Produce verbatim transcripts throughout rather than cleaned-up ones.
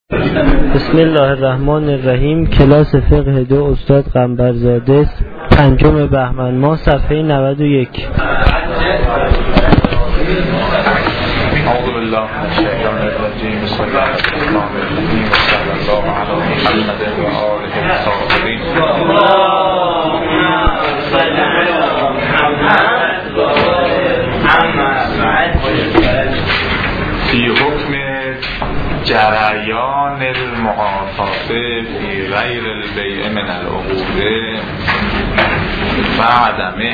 بسم الله الرحمن الرحیم. کلاس فقه دو استاد قنبرزاده، پنجم بهمن ماه، صفحه نود و یک. اعوذ بالله من الشیطان الرجیم. بسم الله الرحمن الرحیم. صلی الله علی محمد و آله الطاهرین. فی حکم جریان المعاطات فی غیر البیع من العقود و عدمه.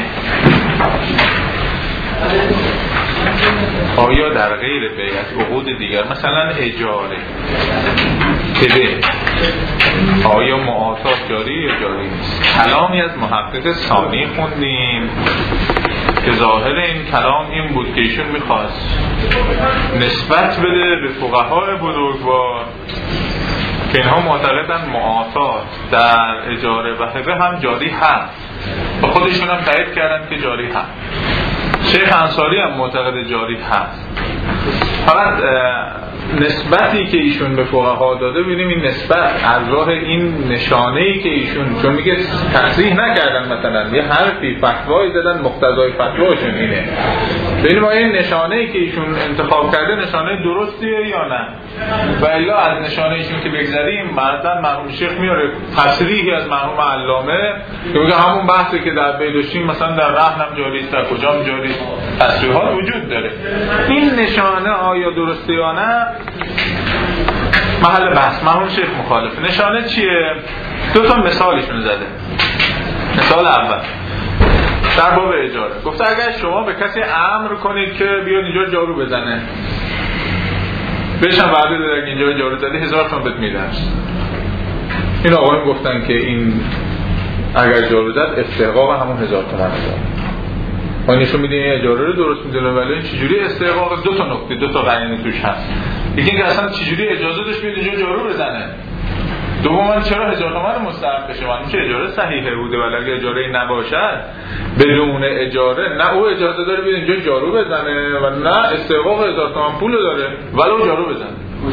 آیا در غیر بیع عقود دیگر، مثلا اجاره، بده، آیا معاطات جاری یا جاری نیست؟ کلامی از محقق ثانی خوندیم که ظاهر این کلام این بود که ایشون میخواست نسبت بده به فقهای بزرگوار که اینها معتقدن معاطات در اجاره و هبه هم جاری هست و خودشون هم تایید کردن که جاری هست. شیخ انصاری هم معتقد جاری هست. فقط نسبتی که ایشون به فقها داده ببینیم این نسبت از راه این نشانه‌ای که ایشون، چون میگه تصریح نکردن، مثلا یه حرفی فتوایی دادن مقتضای فتواشون اینه، ببینیم آیا این نشانه‌ای که ایشون انتخاب کرده نشانه درستیه یا نه. و الا از نشانه ایشون که بگذریم، بعداً مرحوم شیخ میاره تصریحی از مرحوم علامه که میگه همون بحثی که در بیدوشیم مثلا در رهن هم جاری است، در کجام جاری است، تصریحات وجود داره. این نشانه آیا درسته یا نه محل بحث. مرحوم شیخ مخالف. نشانه چیه؟ دو تا مثالشون زده. مثال اول در باب اجاره گفته اگر شما به کسی امر کنید که بیاد اینجا جارو بزنه، بهش هم وعده داره که اینجا جارو زده هزار تومان بهت میدن. این آقایون گفتن که این اگر جارو زد استحقاق همون هزار تومان داره. ما نشون میدیم این اجاره رو درست میدونه، ولی این چجوری استحقاق؟ دو تا نکته، دو تا قرینه توش هست. یکی اینکه اصلا چجوری اجازه داشت بیاد اینجا جارو بزنه. دوما چرا هزار تومان مستحق بشه؟ من چه اجاره صحیحه بوده، ولی اگه اجاره نباشد بدون اجاره نه او اجازه داره بیاد اینجا جارو بزنه و نه استحقاق هزار تومان پول داره ولو جارو بزنه.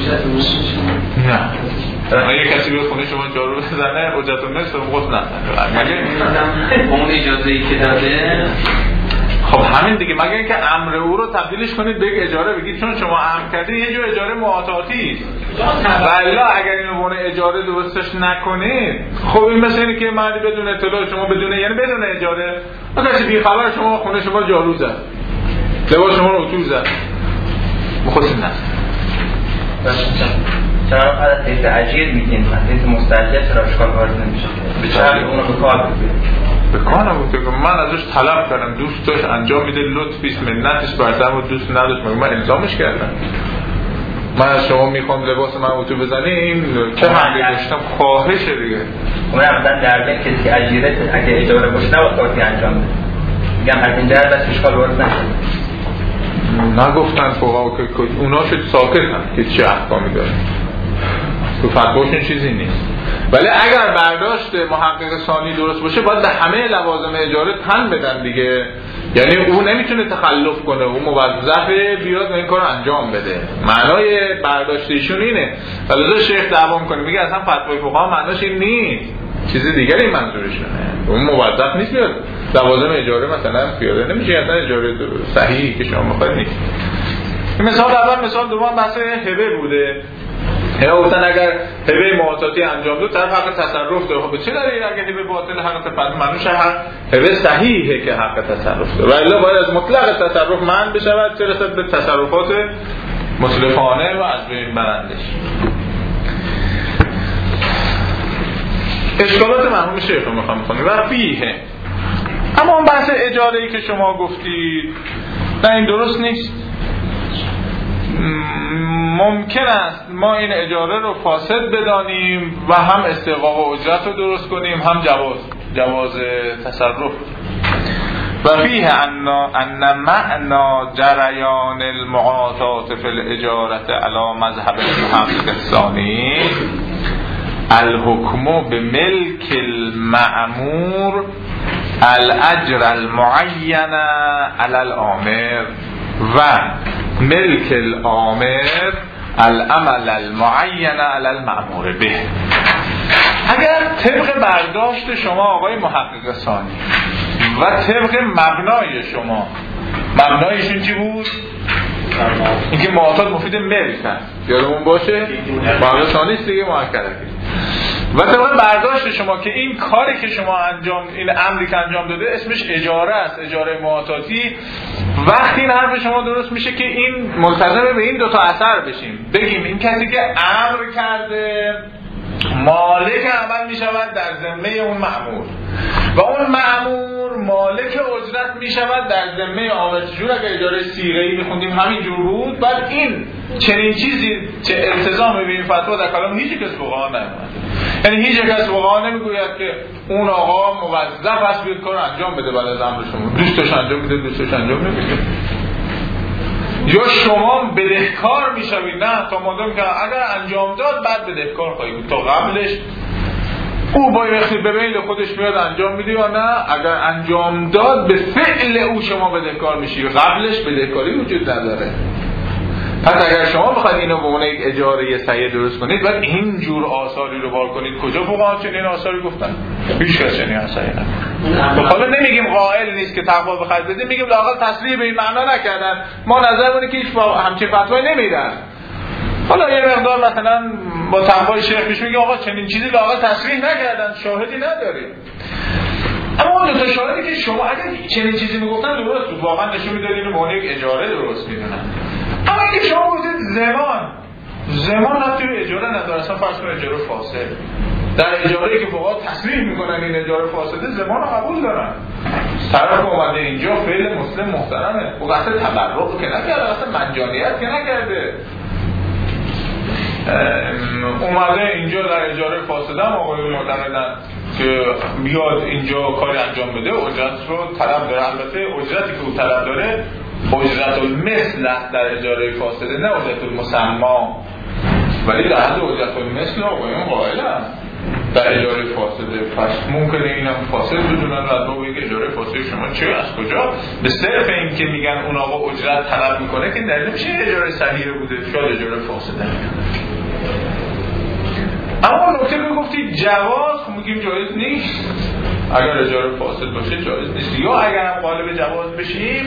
نه اگه کسی بیاد خونه شما جارو بزنه اجازه مثل خود نه مگه اون اجازه ای که داده. خب همین دیگه، مگه اینکه امر او رو تبدیلش کنید به اجاره، بگید چون شما امر کردید یه جور اجاره معاطاتی است، ولی اگر اینو بونه اجاره درستش نکنید، خب این مثل اینه که مردی بدون اطلاع شما بدون، یعنی بدون اجاره، کسی بی خبر شما خونه شما جارو زد، لباس شما رو اتو زد، مخصوصی نه. چرا حالت تیز عجیب میگین؟ تیز مستعجل چرا اشکال وارد نمیشه؟ بچه اونو به کار بگیرید. به کار نبود که من ازش طلب کردم، دوست داشت انجام میده، لطفیست، منتش بردم و دوست نداشت، من الزامش کردم. من از شما میخوام لباس من اتو بزنی، این چه حقی داشتم؟ خواهشه دیگه. اون مثلا در بین کسی اجیره اگه اجاره باشه نباید کارتی انجام بده. میگم از این جهت دست اشکال وارد نشه. نگفتن فقها که اونا شد ساکتن که چه احکامی داره، تو فتواشون چیزی نیست. ولی اگر برداشت محقق ثانی درست باشه باید به همه لوازم اجاره تن بدن دیگه، یعنی او نمیتونه تخلف کنه، او موظفه بیاد و این کار انجام بده. معنای برداشتشون اینه. ولی شیخ دعوا میکنه میگه اصلا فتوای فقها معناش این نیست، چیز دیگری منظورشونه. اون موظف نیست بیاد لوازم اجاره مثلا پیاده نمیشه، اصلا اجاره صحیحی که شما میخواید نیست. مثال اول. مثال دوم بحث هبه بوده. یا گفتن اگر هبه معاطاتی انجام داد طرف حق تصرف داره. خب چه داره اگه هبه باطل حق تصرف منوش حق هبه صحیحه که حق تصرف داره، ولی باید از مطلق تصرف منع بشود چه رسد به تصرفات متلفانه و از بین برندش. اشکالات مرحوم شیخ رو میخوام بخونیم و فیه. اما اون بحث اجاره ای که شما گفتید نه این درست نیست. ممکن است ما این اجاره رو فاسد بدانیم و هم استحقاق و اجرت رو درست کنیم، هم جواز جواز تصرف. و فیه ان ان معنی جریان المعاطات فی الاجاره علی مذهب المحقق الثانی الحکم بملک المأمور الاجر المعین علی الامر و ملک الامر العمل المعین علی المأمور به. اگر طبق برداشت شما آقای محقق ثانی و طبق مبنای شما، مبنایشون چی بود؟ اینکه معتاد مفید ملک هست، یادمون باشه محقق ثانی است دیگه، محقق و طبق برداشت شما که این کاری که شما انجام، این امری که انجام داده اسمش اجاره است، اجاره معتادی، وقتی این حرف شما درست میشه که این ملتزم به این دوتا اثر بشیم، بگیم این کسی که امر کرده مالک عمل میشود در ذمه اون مأمور و اون مأمور مالک اجرت میشود در ذمه عامل. جور اگر اجاره صیغه‌ای میخوندیم همین جور بود. بعد این چنین چیزی چه التزام به این فتوا در کلام هیچ کس فقها نمی‌کنه، یعنی هیچ کس فقها نمیگوید که اون آقا موظف است بیاد کار انجام بده بعد از امر شما، دوستش انجام میده دوستش انجام نمیده، یا شما بدهکار میشوید. نه، تا مادام که اگر انجام داد بعد بدهکار خواهی بود، تا قبلش او بایستی به میل خودش میاد انجام میده یا نه، اگر انجام داد به فعل او شما بدهکار میشی، قبلش بدهکاری وجود نداره. پس اگر شما بخواید اینو به عنوان یک اجاره صحیح درست کنید باید این جور آثاری رو بار کنید. کجا فقها چنین آثاری گفتن؟ هیچ کس چنین آثاری نگفت. حالا نمیگیم قائل نیست که تقوا بخرید بدید، میگیم لااقل تصریح به این معنا نکردن، ما نظرمونه که هیچ همچین فتوایی نمیدن. حالا یه مقدار مثلا با تقوای شیخ پیش میگه آقا چنین چیزی لااقل تصریح نکردن، شاهدی نداریم. اما اون دو تا شاهدی که شما اگر چنین چیزی میگفتن درست بود، واقعا نشون میداد اینو به عنوان یک اجاره درست میدونن. اما اینکه شما گفتید زمان زمان ربطی به اجاره نداره، اصلا فرض کن اجاره فاسد، در اجاره‌ای که فقها تصریح میکنن این اجاره فاسده زمان رو قبول دارن. طرف اومده اینجا فعل مسلم محترمه، او قصد تبرک که نکرده، اصلا مجانیت که نکرده، اومده اینجا در اجاره فاسده هم آقای معتقدن که بیاد اینجا کاری انجام بده، اجرت رو طلب داره. البته اجرتی که او طلب داره اجرت المثل در اجاره فاسده، نه اجرت المسما، ولی در حد اجرت المثل آقایون قائلن در اجاره فاسده. پس ممکنه اینم فاسد بدونن و با بگه اجاره فاسده شما چه از کجا؟ به صرف این که میگن اون آقا اجرت طلب میکنه که در نمیشه اجاره صحیح بوده، شاید اجاره فاسده. اما نکته میگفتید جواز، میگیم جایز نیست. اگر اجاره فاسد باشه جایز نیست، یا اگر هم قالب جواز بشیم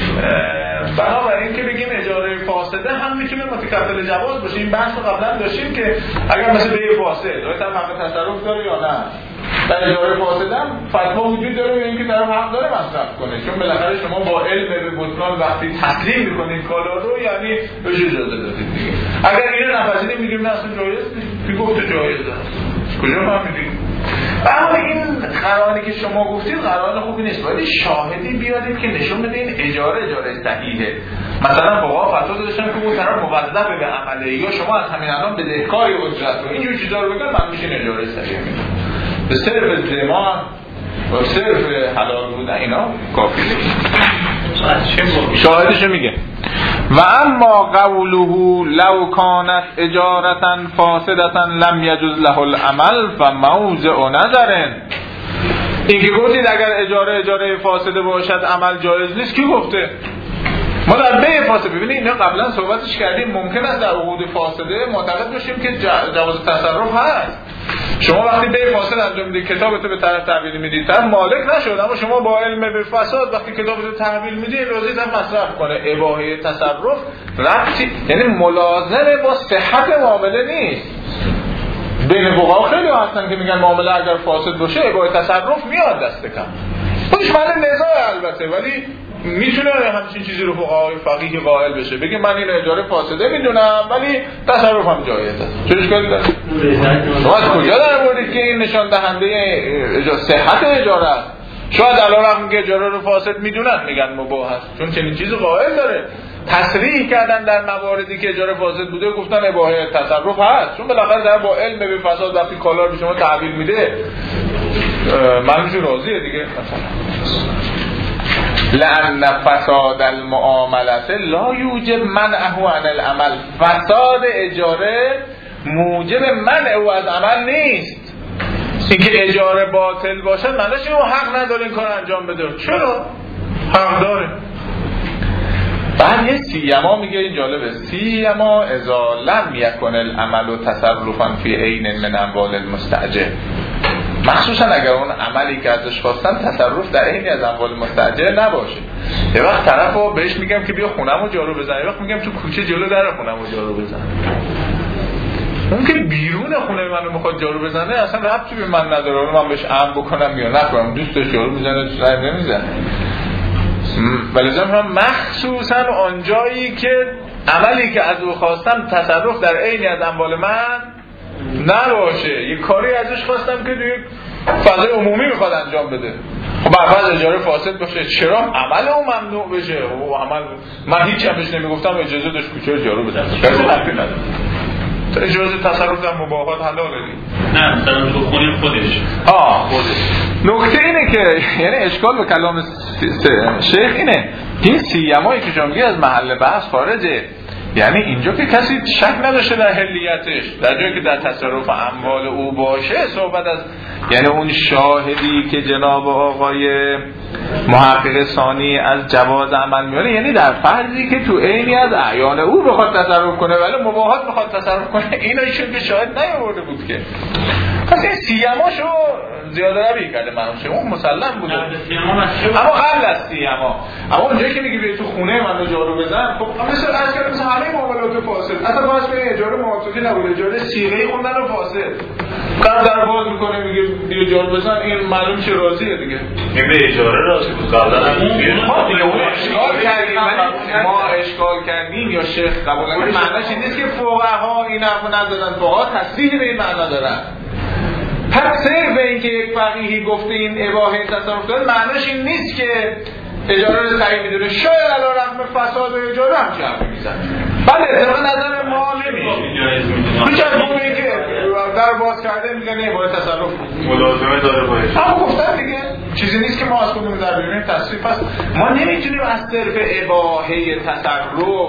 بنابراین که بگیم اجاره فاسده هم میتونه متکفل جواز باشه. این بحث رو قبلا داشتیم که اگر مثل به فاسد آیا طرف حق تصرف داره یا نه. در اجاره فاسد هم فتوا وجود داره به اینکه طرف حق داره مصرف کنه، چون بالاخره شما با علم به بطلان وقتی تسلیم میکنید کالا رو یعنی بهش اجازه دادید دیگه. اگر اینو نپذیریم میگیم نه اصلا جایز نیست. کی گفته جایزه؟ کجا فهمیدیم؟ اما این قرائنی که شما گفتید قرائن خوبی نیست، باید شاهدی بیارید که نشون بده این اجاره اجاره صحیحه. مثلا فقها فتوا داشتن که اون طرف موظف به عمله، یا شما از همین الان بدهکاری اجرت رو اینجور چیزا رو بگن من میشه اجاره صحیح میدونم. به صرف زمان و صرف حلال بودن اینا کافی نیست. شاهدش میگه و اما قوله لو کانت اجارتا فاسدتا لم یجوز له العمل فموضع نظر. این که گفتید اگر اجاره اجاره فاسده باشد عمل جایز نیست، کی گفته؟ ما در به فاسده ببینید اینا قبلا صحبتش کردیم، ممکن است در عقود فاسده معتقد باشیم که جواز تصرف هست. شما وقتی به فاسد انجام میدید کتابتو به طرف تحویل میدید، طرف مالک نشد، اما شما با علم به فساد وقتی کتابتو تحویل میدید اجازه هم مصرف کنه. اباحه تصرف ربطی یعنی ملازمه با صحت معامله نیست. بین فقها خیلی هستن که میگن معامله اگر فاسد باشه اباحه تصرف میاد دست کم. خودش معنی نزاع البته، ولی میتونه همچین چیزی رو فقهای فقیه قائل بشه، بگه من این اجاره فاسده میدونم ولی تصرف هم جایزه. چه اشکالی داره؟ شما از کجا در آوردید که این نشان دهنده اجاره صحت اجاره است؟ شاید الان هم که اجاره رو فاسد میدونن میگن مباح است، چون چنین چیزی قائل داره. تصریح کردن در مواردی که اجاره فاسد بوده گفتن اباحه تصرف هست، چون بالاخره در با علم به فساد وقتی کالا رو به شما تحویل میده منظور راضیه دیگه. مثلا لأن فساد المعاملات لا یوجب منعه عن العمل. فساد اجاره موجب منع او از عمل نیست. اینکه اجاره باطل باشد معنیش اینه حق نداره این کار انجام بده. چرا؟ حق داره. بعد یه سیما میگه، این جالبه، سیما اذا لم یکن العمل تصرفا فی عین من اموال المستاجر، مخصوصا اگر اون عملی که ازش خواستن تصرف در عینی از اموال مستاجر نباشه. یه وقت طرفو بهش میگم که بیا خونمو جارو بزن، یه وقت میگم تو کوچه جلو در خونمو جارو بزن. اون که بیرون خونه منو میخواد جارو بزنه اصلا ربطی به من نداره، اون من بهش امر بکنم یا نکنم، دوستش جارو میزنه دوست نمیزنه. ولی هم مخصوصا آنجایی که عملی که از او خواستم تصرف در عینی از اموال من نباشه، یه کاری ازش خواستم که توی فضای عمومی میخواد انجام بده، خب بعد اجاره فاسد باشه، چرا عمل اون ممنوع بشه؟ او عمل من هیچ هم بهش نمیگفتم اجازه داشت کوچه رو جارو بزنه، کسی حرفی نداره، تو اجازه تصرف در مباحات حلاله دی. نه مثلا تو خونه خودش آه خودش. نکته اینه که یعنی اشکال به کلام شیخ اینه، این سیمایی که شما میگه از محل بحث خارجه، یعنی اینجا که کسی شک نداشته در حلیتش، در جایی که در تصرف اموال او باشه صحبت از، یعنی اون شاهدی که جناب آقای محقق ثانی از جواز عمل میاره، یعنی در فرضی که تو عینی از اعیان او بخواد تصرف کنه ولی مباحات بخواد تصرف کنه، اینا ایشون که شاهد نیاورده بود که، پس این سیماشو زیاده نبی کرده منوشه، اون مسلم بوده اما قبل از سیما. اما اونجایی که میگی بیا تو خونه من رو جارو بزن، خب مثل از کرده مثل همه معاملات فاسد، اصلا باز به اجاره موافقی نبوده، اجاره صیغه خوندن رو فاسد قبل در باز میکنه میگه بیا جارو بزن، این معلوم چه راضیه دیگه، این به اجاره راضی بود قبلا ما دیگه اون اشکال کردیم، ما اشکال کردیم یا شیخ قبول نکنه، معنیش این نیست که فقها این حرفو ندادن، فقها تصریح به این معنا دارن. پس صرف به این که یک فقیهی گفته این اباحه تصرف داره معنیش این نیست که اجاره رو صحیح میدونه، شاید علی رغم فساد اجاره هم چه حرفی میزنه. بله اطلاق نظر ما نمیشه، هیچ از اونی که در باز کرده میگه نه باید تصرف ملازمه داره باید، اما گفتن دیگه چیزی نیست که ما از خودمون در بیرونیم تصریف. پس ما نمیتونیم از صرف اباحه تصرف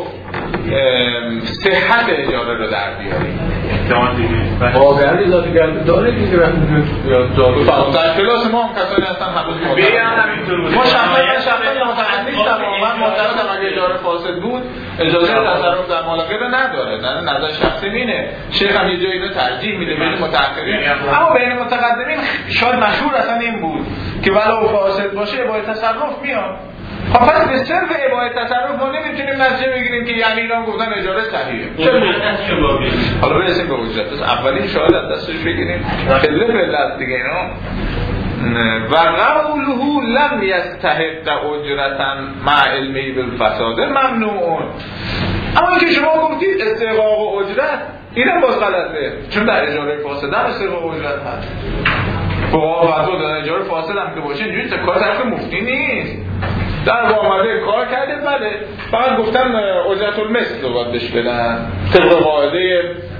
صحت اجاره رو در بیاریم. احتمال دیگه واقعا ایجادگر داره دیگه وقتی فقط در کلاس ما هم کسانی هستن هنوز معترض، ما شخصا شخصا معترض نیستم، من معترضم اگه اجاره فاسد بود اجازه تصرف در مال غیر نداره، نه نظر شخصی اینه. شیخ هم یه جایی رو ترجیح میده بین متأخرین، اما بین متقدمین شاید مشهور اصلا این بود که ولو فاسد باشه با تصرف میاد. خب پس به صرف اباحه تصرف ما نمیتونیم نتیجه بگیریم که یعنی اینا گفتن اجاره صحیحه. حالا برسیم به اجرت. پس اولین شاهد از دستش بگیریم خیلی فعلت دیگه اینا و قوله لم یستحق اجرتا مع علمی بالفساد ممنوع. اما اینکه شما گفتید استحقاق اجرت، اینم باز غلطه، چون در اجاره فاسد هم استحقاق اجرت هست. فقها فتوا دادن اجاره فاسد هم که باشه اینجوری کار طرف مفتی نیست، در معامله کار کرده، بله فقط گفتن اجرت المثل رو باید بهش بدن طبق قاعده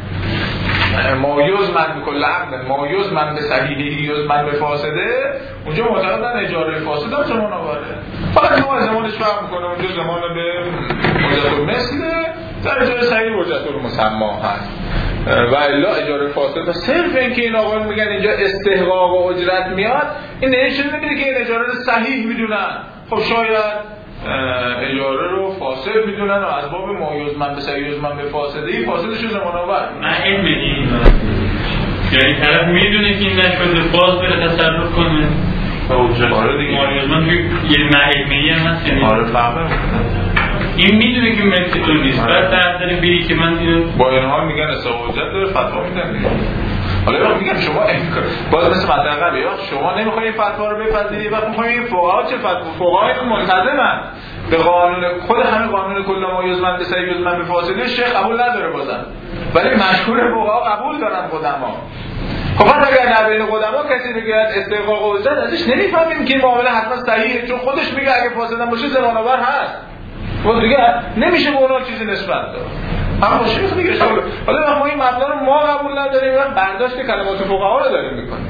مایوز من بکل عقل مایوز من به صحیحی یوز من به فاسده، اونجا معتقدن اجاره فاسده هم زمان آوره، فقط نوع زمانش فرق میکنه، اونجا زمان به اجرت المثل، در اجاره صحیح اجرت المسمى هست و الا اجاره فاسد. صرف این که این آقا میگن اینجا استحقاق و اجرت میاد، این نشون میده که این اجاره رو صحیح میدونن. خب شاید اجاره رو فاسد میدونن و از باب مایوز من به صحیح من به فاسدی فاسدش رو زمان آور نه این میدین، یعنی طرف میدونه که این نشده باز بره تصرف کنه آره دیگه مایوز من توی یه معلمیه هم هست، یعنی آره فهمه این میدونه که ملک تو نیست، بعد در داره بری که من اینو با این حال میگن استحقاق اجرت داره فتوا میدن. حالا میگم شما باز مثل مطلب قبلی شما نمیخواید فتوا رو بپذیرید، وقت میخواید این فقها چه فتوا فقهای منتظمن به قانون خود همین قانون کل ما یزمن به صحیح یزمن به فاسده شیخ قبول نداره بازم، ولی مشهور فقها قبول دارن قدما. خب پس اگر در بین قدما کسی بگه استحقاق اجرت ازش نمیفهمیم که این معامله حتما صحیحه، چون خودش میگه اگه فاسدم باشه زمان آور هست، خب دیگه نمیشه به اونها چیزی نسبت داد. اما باشه دیگه شما حالا ما این مبنا رو ما قبول نداریم و برداشت کلمات فقها رو داریم میکنیم.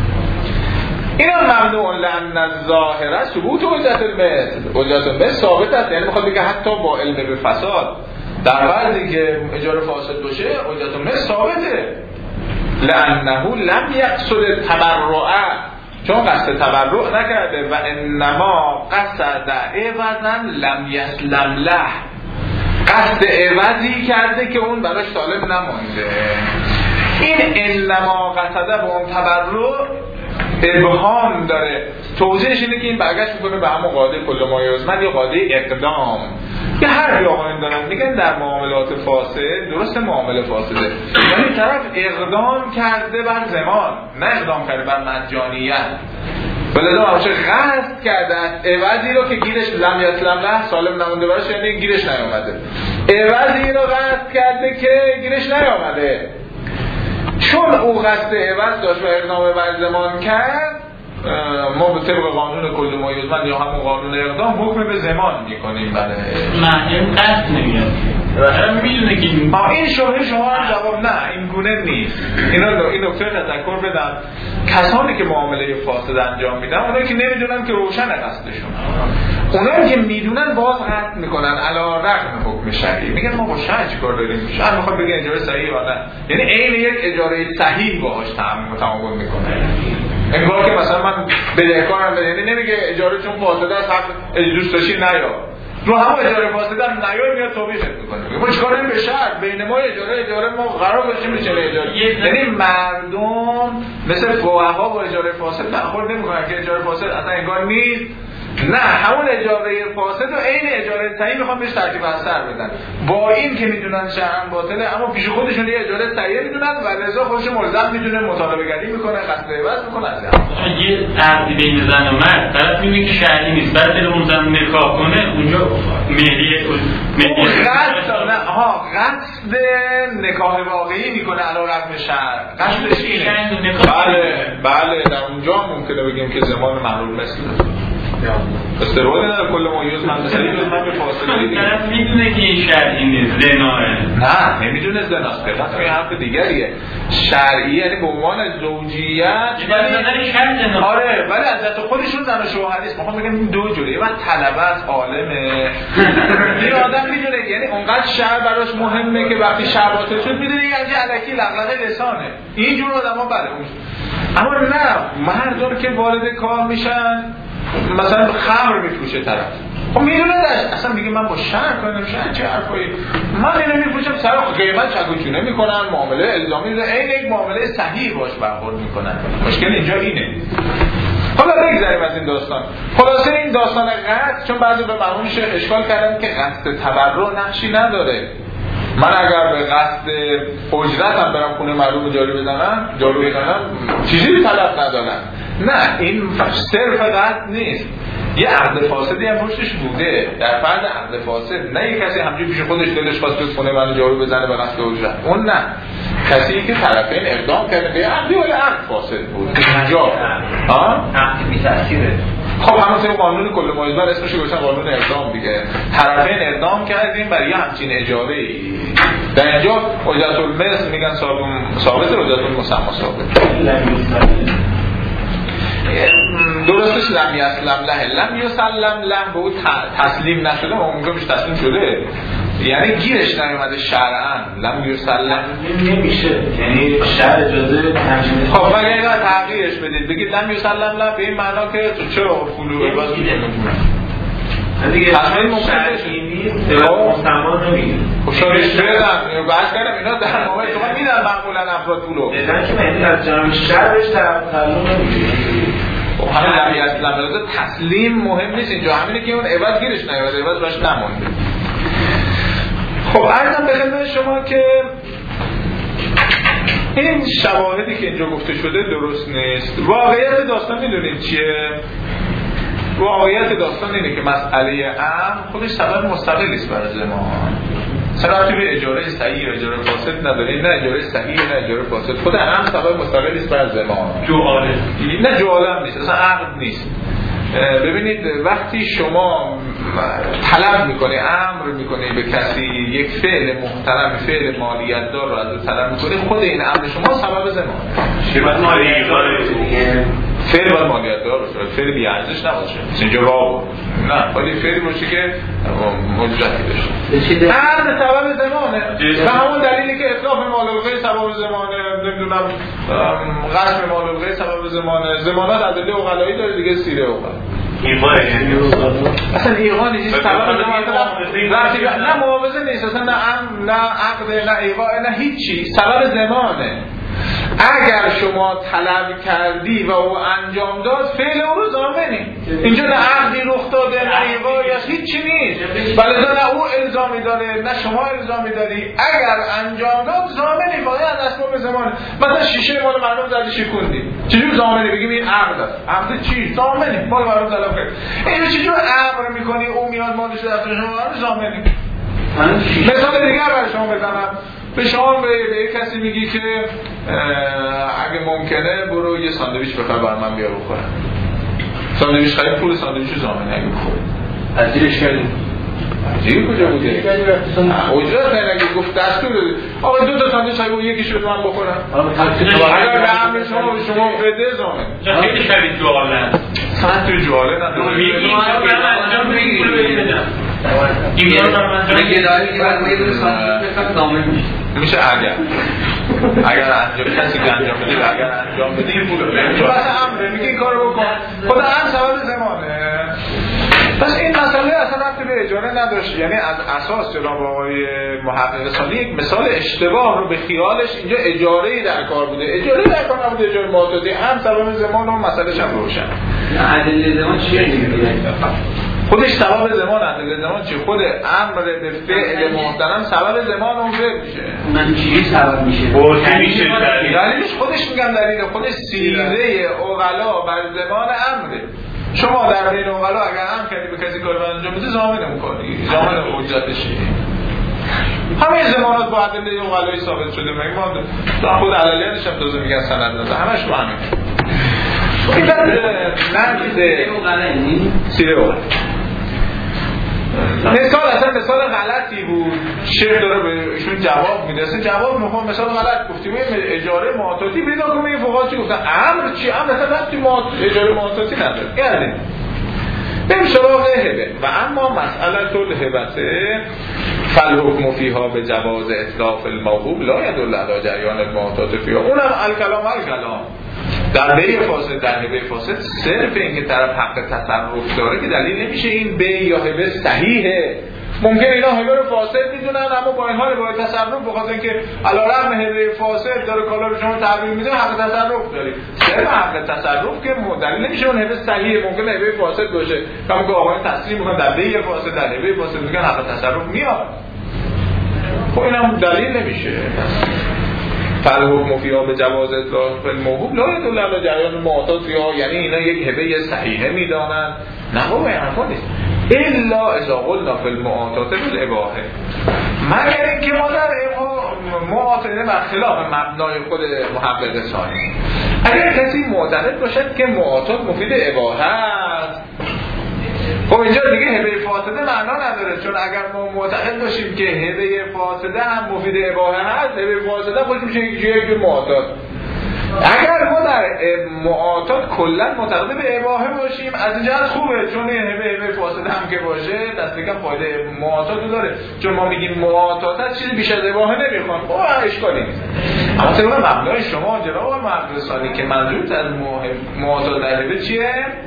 اینا ممنوع لأن الظاهر ثبوت اجرت المثل، اجرت المثل ثابت است، یعنی میخواد بگه حتی با علم به فساد در فرضی که اجاره فاسد باشه اجرت المثل ثابته. لأنه لم یقصد التبرع چون قصد تبرع نکرده و انما قصد عوضا لم یسلم له، قصد عوضی کرده که اون براش سالم نمونده. این انما قصده به اون تبرع ابهام داره. توضیحش اینه که این برگشت میکنه به همون قاعده کل ما یزمن یا قاعده اقدام که هر بیاقایان دارن میگن در معاملات فاسد درست معامله فاسده، یعنی طرف اقدام کرده بر زمان نه اقدام کرده بر مجانیت، ولذا همشه قصد کرده عوضی رو که گیرش لم یسلم له سالم نمونده براش، یعنی گیرش نیامده، عوضی رو قصد کرده که گیرش نیامده. چون او قصد عوض داشت و اقدام بر زمان کرد، ما به طبق قانون کل ما یزمن یا همون قانون اقدام حکم به زمان میکنیم. بله معنی قصد نمیاد، آدم میدونه که این شبهه شما هم جواب نه این گونه نیست. اینا این نکته تذکر بدم، کسانی که معامله فاسد انجام میدن اونایی که نمیدونن که روشن قصدشون، اونایی که میدونن باز قصد میکنن علی رغم حکم شرعی، میگن ما با شرع چیکار داریم، شرع میخواد بگه اجاره صحیح یا نه، یعنی عین یک اجاره صحیح باهاش تعامل میکنه. انگار که مثلا من بدهکارم، یعنی نمیگه اجاره چون فاسده است حق دوست داشتی نیا، رو همون اجاره فاسده هم نیای میاد توبیخت میکنه. ما چیکار داریم به شرع، بین ما اجاره اجاره ما قرار باشیم میشه اجاره، یعنی مردم مثل فقها با اجاره فاسد برخورد نمیکنن که اجاره فاسد اصلا انگار نیست، نه همون اجاره فاسد و عین اجاره صحیح میخوام بهش ترتیب اثر بدن، با این که میدونن شرعاً باطله اما پیش خودشون یه اجاره صحیح میدونن و لذا خودش ملزم میدونه مطالبه گری میکنه، قصد عوض میکنه. از یه عقدی بین زن و مرد طرف میگه که شرعی نیست، بعد دل اون زن نکاح کنه اونجا مهریه مهریه قصد نه ها قصد نکاح واقعی میکنه علی رغم شرع، قصدش اینه. بله بله در اونجا ممکنه بگیم که زمان معلول مثل استرواده نداره کل ما یزمن مثلی یزمن به فاصله دیگه. طرف میدونه که این شرعی نیست، زناه. نه نمیدونه زناست، قطعا یه حرف دیگریه. شرعی یعنی به عنوان زوجیت ولی شرط زناه. آره ولی از ذات خودشون زن و شوهر نیست. میخوام بگم این دو جوره، بعد طلبه است، عالمه. این آدم میدونه، یعنی اونقدر شرع براش مهمه که وقتی شرع باطل شد میدونه یعنی الکی لغلقه لسانه. این جور آدما بله. اما نه مردم که وارد کار میشن مثلا خمر میفروشه طرف، خب میدونه داشت اصلا میگه من با شرع کنم شرع چه حرفایی، من اینو میفروشم سر قیمت چک و چونه میکنن، معامله الزامی این یک معامله صحیح باش برخورد میکنن. مشکل اینجا اینه. حالا بگذاریم از این داستان. خلاصه این داستان قصد، چون بعضی به مرحوم شیخ اشکال کردن که قصد تبرع نقشی نداره. من اگر به قصد اجرتم برم خونه معلوم جاری بزنم جارو بزنم چیزی طلب ندارم، نه این صرف قصد نیست، یه عقد فاسدی هم پشتش بوده. در فرض عقد فاسد نه یک کسی همجوری پیش خودش دلش خواست تو خونه من جارو بزنه به قصد اجرت، اون نه، کسی که طرفین اقدام کرده به عقدی ولی عقد فاسد بود اینجا ها عقد بی تاثیره. خب همونطور قانون کل ما یزمن اسمش گذاشتن قانون اقدام دیگه، طرفین اقدام کردیم برای یه همچین اجاره. در اینجا اجرت المثل میگن ثابت، اجرت المسمى ثابت. درستش لم یسلم له، لم یسلم له به او تسلیم نشده، اون میگه تسلیم شده یعنی گیرش نیومده شرعاً. لم یسلم نمیشه، یعنی شرع اجازه همچین. خب مگه اینا تغییرش بدید بگید لم یسلم له به این معنا که تو چرا پولو عوض می‌کنی دیگه اصلا شرعی نیست، مسلمان نمیگه. خب شاید بدن بحث کردم اینا در موقع شما میدن معمولا افراد پولو بدن که معنی از جانب شرع بهش تعلق نمیگیره. خب همین لم یسلم له تسلیم مهم نیست اینجا، همینه که اون عوض گیرش نیومده، عوض باش نمونده. خب عرضم به خدمت شما که این شواهدی که اینجا گفته شده درست نیست. واقعیت داستان میدونید چیه؟ واقعیت داستان اینه که مسئله امر خودش سبب مستقلی است برای زمان. سبب به اجاره صحیح و اجاره فاسد نداره، نه اجاره صحیح نه اجاره فاسد، خود امر سبب مستقلی است برای زمان. جواله نه جواله نیست، اصلا عقد نیست. ببینید وقتی شما طلب میکنی، امر میکنی به کسی یک فعل محترم، فعل مالیت دار رو از او طلب میکنی، خود این امر شما سبب زمان. شبه مالیت داره دیگه. فعل باید مالیات دار باشه، فعل بی ارزش نباشه. اینجا راه نه، باید فعلی باشه که مجرد بشه. هر سبب زمانه. به همون دلیلی که اطلاف مال الغیب سبب زمانه، نمیدونم غصب مال الغیب سبب زمانه. زمانات ادله عقلایی داره دیگه، سیره عقل. ایقا یعنی اصلا ایقا نیست، سبب زمانه. نه معاوضه نیست، اصلا نه ام نه عقد نه ایقا نه هیچی، سبب زمانه. اگر شما طلب کردی و او انجام داد فعل او رو ضامنی. اینجا نه عقدی رخ داده نه ایقا یا هیچی نیست، ولی نه او الزامی داره نه شما الزامی داری. اگر انجام داد ضامنی، باید از اسباب زمانه. مثلا شیشه مال مردم زدی شکوندی، چجور ضامنی بگیم این عقد است؟ عقد چی؟ ضامنی مال مردم طلب کرد. اینو چجور امر میکنی او میاد مالش دست شما ضامنی؟ مثال دیگه برای شما بزنم. به شما به یک کسی میگی که اگه ممکنه برو یه ساندویچ بخر برای من بیار بخورم. ساندویچ خرید، پول ساندویچ ضامنه اگه بخوری. ازیرش کردیم. ازیر کجا بوده؟ اجازه اگه گفت دستور دادی. آقا دو تا ساندویچ خرید یکیشو بده من بخورم. اگر به امر شما به شما بده ضامن. خیلی شبیه جواله. صد تو جواله نداره. میگی انجام بگی پول بدم. این کارو انجام میگه دایی که بعد میگه دو ساندویچ بخواد ضامن میشه. میشه اگر اگر انجام کسی که انجام بده اگر انجام بده این پول بده. تو اصلا امر میگه این کارو بکن. خدا هم سبب زمانه. پس این مسئله اصلا ربطی به اجاره نداشت. یعنی از اساس جناب آقای محقق ثانی یک مثال اشتباه رو به خیالش اینجا اجاره‌ای در کار بوده. اجاره در کار نبوده، اجاره معتادی هم سبب زمان و مسئله‌ش هم روشن. عدل زمان چیه میگه؟ خودش سبب زمان، عدل زمان چی؟ خود امر به فعل محترم سبب زمان اون فعل میشه. من چی سبب میشه؟ بوده میشه دلیلش خودش میگم دلیل خودش سیره عقلا بر زمان امره. شما در بین عقلا اگر هم کردی به کسی کار انجام بده ضامن می‌کنی، ضامن حجتشی. همه زمانات با ادله عقلایی ثابت شده. مگه ما تو خود علالیاتش هم تازه میگن سند نداره، همش با همین. این در نزد سیره عقلا مثال اصلا مثال غلطی بود. شیخ داره بهشون جواب میده، اصلا جواب میخوام مثال غلط گفتیم. اجاره معتادی پیدا کنم. این فقها چی گفتن؟ امر چی؟ امر اصلا ربطی اجاره معتادی نداره. یعنی بریم سراغ هبه. و اما مسئله الهبته فالحکم فیها به جواز اطلاف الموهوب لا یدل علی جریان المعتاد فیها. اونم الکلام الکلام در بی فاسد در هبه فاسد صرف این که طرف حق تصرف داره که دلیل نمیشه این بی یا هبه صحیحه. ممکن اینا هبه رو فاسد میدونن، اما با این حال باید تصرف بخاطر اینکه علیرغم هبه فاسد داره کالا رو شما تحویل میده حق تصرف داری. صرف حق تصرف که دلیل نمیشه اون هبه صحیحه. ممکن هبه فاسد باشه، کما که آقایان تسلیم میکنن در بی فاسد در هبه فاسد میگن حق تصرف میاد. خب اینم دلیل نمیشه. فالحکم فیها به جواز اطلاق الموهوب لا یدل علی جریان المعتاد فیها. یعنی اینا یک هبه صحیحه میدانن. نه بابا این حرفا نیست. الا اذا قلنا فی المعاطات بالاباحه، مگر اینکه ما در معاطله بر خلاف مبنای خود محقق ثانی. اگر کسی معتقد باشد که معاطات مفید اباحه است، خب اینجا دیگه هبه فاسده معنا نداره. چون اگر ما معتقد باشیم که هبه فاسده هم مفید اباحه هست، هبه فاسده خودش میشه یک جور معاطات. اگر ما در معاطات کلا معتقد به اباحه باشیم از این جهت خوبه، چون هبه هبه فاسده هم که باشه دست کم فایده معاطات داره. چون ما میگیم معاطات هست چیزی بیش از اباحه نمیخوان، خب اشکالی نیست. اما طبعا مبنای شما جناب محقق ثانی که منظور از معاطات در هبه چیه؟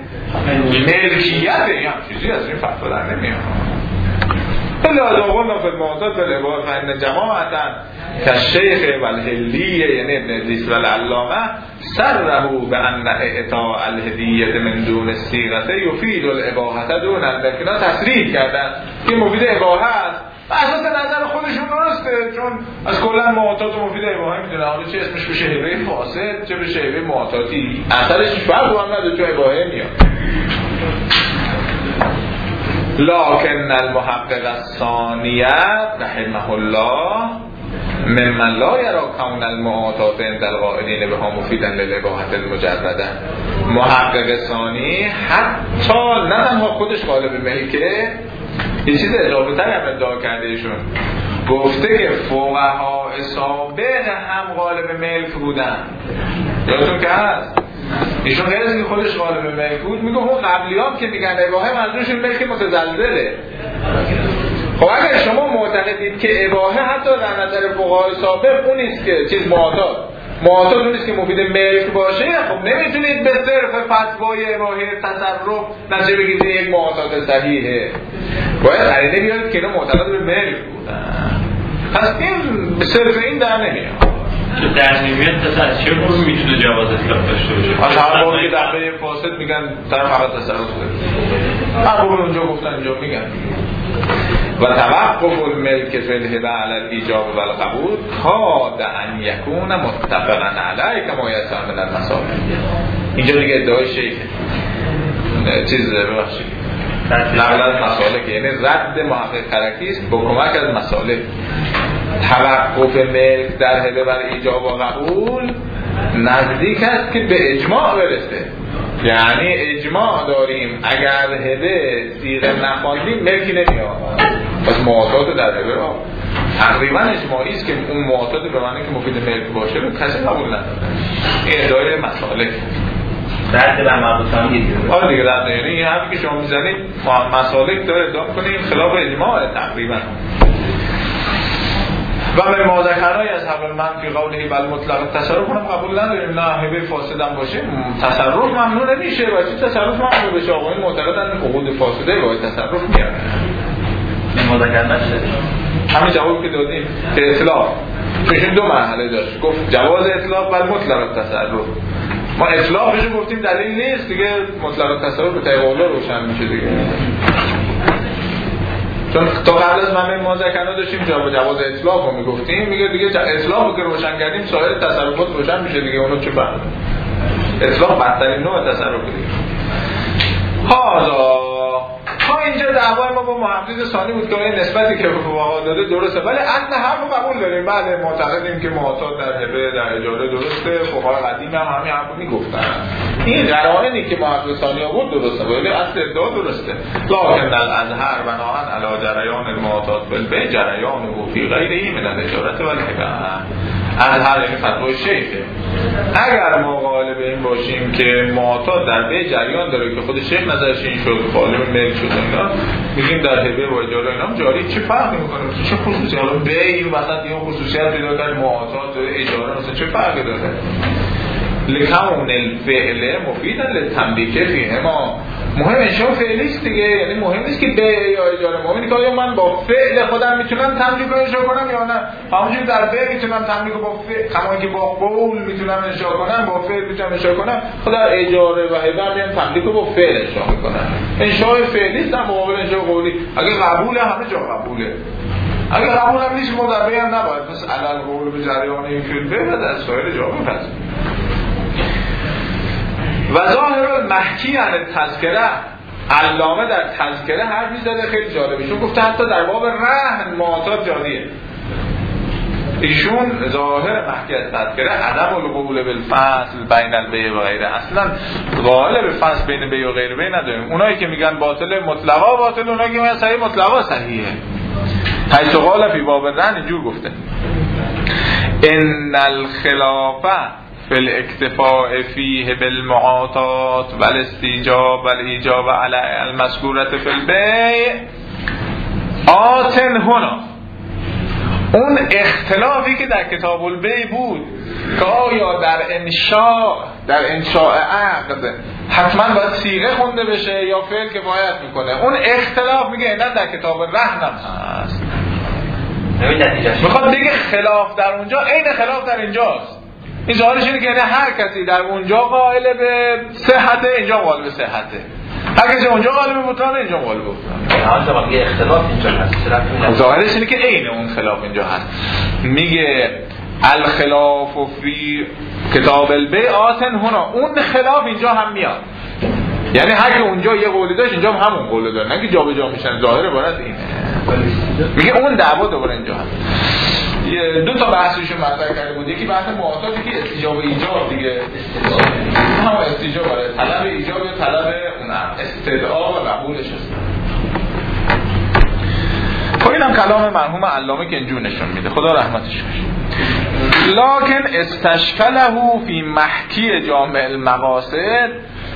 ملکیت. این هم چیزی از این فتوا در نمیاد. الا اذا قلنا فی المعاطات بالاباحه فان جماعتا كالشيخ والهلیه یعنی ابن ادریس والعلامه صرحوا بان اعطاء الهدیه من دون الصیغه یفید الاباحه دون البکنا. تصریح کردن که مفید اباحه است و اساس نظر خودشون درسته، چون از کلا معاطات و مفید اباحه میدونن. حالا چه اسمش بشه هبه فاسد چه بشه هبه معاطاتی، اثرش فرق هم نداره، چون اباحه میاد. لكن المحقق الثانیه رحمه الله ممن لا یرا کون المعاطات عند القائلین بها مفیدا للاباحه المجرده. محقق ثانی حتی نه تنها خودش قائل به ملکه، یه چیز اضافه تر هم ادعا کرده ایشون، گفته که فقها سابق هم قائل به ملک بودن. یادتون که هست ایشون غیر از اینکه خودش غالب ملک بود میگه اون قبلیام که میگن اباحه منظورشون ملک متزلزله. خب اگر شما معتقدید که اباحه حتی در نظر فقهای سابق اون نیست که چیز معتاد معتاد اون نیست که مفید ملک باشه، خب نمیتونید به صرف فتوای اباحه تصرف نتیجه بگیرید یک معتاد صحیحه. باید قرینه بیارید که اینا معتقد به ملک بودن. پس این به صرف این در نمیاد که در نمیاد تصرف چه برو میتونه جواز اطلاق داشته باشه. از هر بار که دقیقه فاسد میگن طرف فقط تصرف داره. هر بار اونجا گفتن اینجا میگن. و توقف الملک فی الهبه علی الایجاب و القبول کاد ان یکون متفقا علیه کما یسمع من المصالح. اینجا دیگه ادعای شیخه چیز ببخشید نقل از مصالح، یعنی رد محقق کرکی است با کمک از مصالح. توقف ملک در هبه بر ایجاب و قبول نزدیک است که به اجماع برسه. یعنی اجماع داریم اگر هبه صیغه نخواندیم ملکی نمیاد. پس معتاد در هبه را تقریبا اجماعی است که اون معتاد به معنی که مفید ملک باشه رو کسی قبول نداره. این ادعای مصالح رد بر مقصود دیگه. آره دیگه رد، یعنی این حرفی که شما میزنید مصالح داره ادعا کنیم خلاف اجماع تقریبا. و به ما ذکرای از حق المنفی قوله بل مطلق تصرف هم قبول نداریم. نه هبه فاسد هم باشه تصرف ممنوع نمیشه. و چی تصرف ممنوع بشه؟ آقایون معتقدن عقود فاسده باید تصرف میاره. ما ذکر نشد. همین جواب که دادیم که اطلاق چون دو مرحله داشت. گفت جواز اطلاق بل مطلق تصرف. ما اطلاق بهش گفتیم دلیل نیست دیگه، مطلق تصرف به طریق اولا روشن میشه دیگه. چون تا قبل از من ما ذکرنا داشتیم جواب جواز اطلاق رو میگفتیم، میگه دیگه اطلاق رو که روشن کردیم سایر تصرفات روشن میشه دیگه. اونو چه بحث اطلاق بدترین نوع تصرف دیگه. حالا تا اینجا دعوای ما با محقق ثانی بود که این نسبتی که به فقها داده درسته، ولی اصل حرف رو قبول داریم. بله معتقدیم که معتاد در هبه در اجاره درسته. فقها قدیم هم همین حرفو میگفتن. این قرائنی که محقق ثانی آورد درسته، ولی اصل ادعا درسته. لکن الازهر بناء علی جریان المعتاد بالبیع جریان و فی غیره من الاجاره و الهبه. ازهر یعنی فتوای شیخه. اگر ما غالب این باشیم که معتاد در بیع جریان داره که خود شیخ نظرش این شد غالب ملک شد اینا، میگیم در هبه و اجاره اینا هم جاری. چه فرقی میکنه؟ چه خصوصی؟ حالا بیع این وسط یه خصوصیت پیدا کرد معتاد داره اجاره مثلا چه فرقی داره؟ لکون الفعل مفیدا للتنبیه فیه. ما مهم انشاء فعلی است دیگه، یعنی مهم نیست که بیع یا اجاره، مهم اینه که آیا من با فعل خودم میتونم تملیک رو انشاء کنم یا نه. همونجوری در بیع میتونم تملیک رو با فعل، همون که با قول میتونم انشاء کنم با فعل میتونم انشاء کنم، خدا اجاره و هبه میان تملیک رو با فعل انشاء میکنن. انشاء فعلی است در مقابل انشاء قولی. اگه قبوله همه جا قبوله، اگه قبول هم نیست ما در بیع هم نباید پس علل قول به جریان این فعل بیع در سایر جا بپذیریم. و ظاهر المحکی عن التذکره، علامه در تذکره حرفی زده خیلی جالبه. چون گفته حتی در باب رهن معتاد جاریه. ایشون ظاهر محکی از تذکره عدم القبول بالفصل بین البیع و غیره. اصلا غالب فصل بین بیع و غیره بیع نداریم. اونایی که میگن باطل مطلقا باطل، اونایی که میگن صحیح مطلقا صحیحه. حیث قال فی باب الرهن اینجور گفته ان الخلافه فی الاکتفاء فیه بالمعاطات والاستیجاب والایجاب علی المذکورة فی البیع آتن هنا. اون اختلافی که در کتاب البیع بود که آیا در انشاء در انشاء عقد حتما باید صیغه خونده بشه یا فعل کفایت میکنه، اون اختلاف میگه اینا در کتاب رهن هم هست. میخواد بگه خلاف در اونجا عین خلاف در اینجاست. این ظاهرش اینه که هر کسی در اونجا قائل به صحته اینجا قائل به صحته، هر کسی اونجا قائل به بطلان اینجا قائل به بطلان. حالا میگه اختلاف اینجا هست. ظاهرش اینه که عین اون خلاف اینجا هست. میگه الخلاف فی کتاب البیع آتن هنا، اون خلاف اینجا هم میاد. یعنی هر که اونجا یه قولی داشت اینجا هم همون قول داره، نه که جابجا میشن. ظاهر عبارت اینه. میگه اون دعوا دوباره اینجا هست. دو تا بحثشون مطرح کرده بود، یکی بحث معاطات، یکی استیجاب و ایجاب دیگه. هم استیجاب برای طلب ایجاب یا طلب اون استدعا و قبولش هست. خب اینم کلام مرحوم علامه که اینجور نشون میده، خدا رحمتش کنه. لکن استشکله فی محکی جامع المقاصد،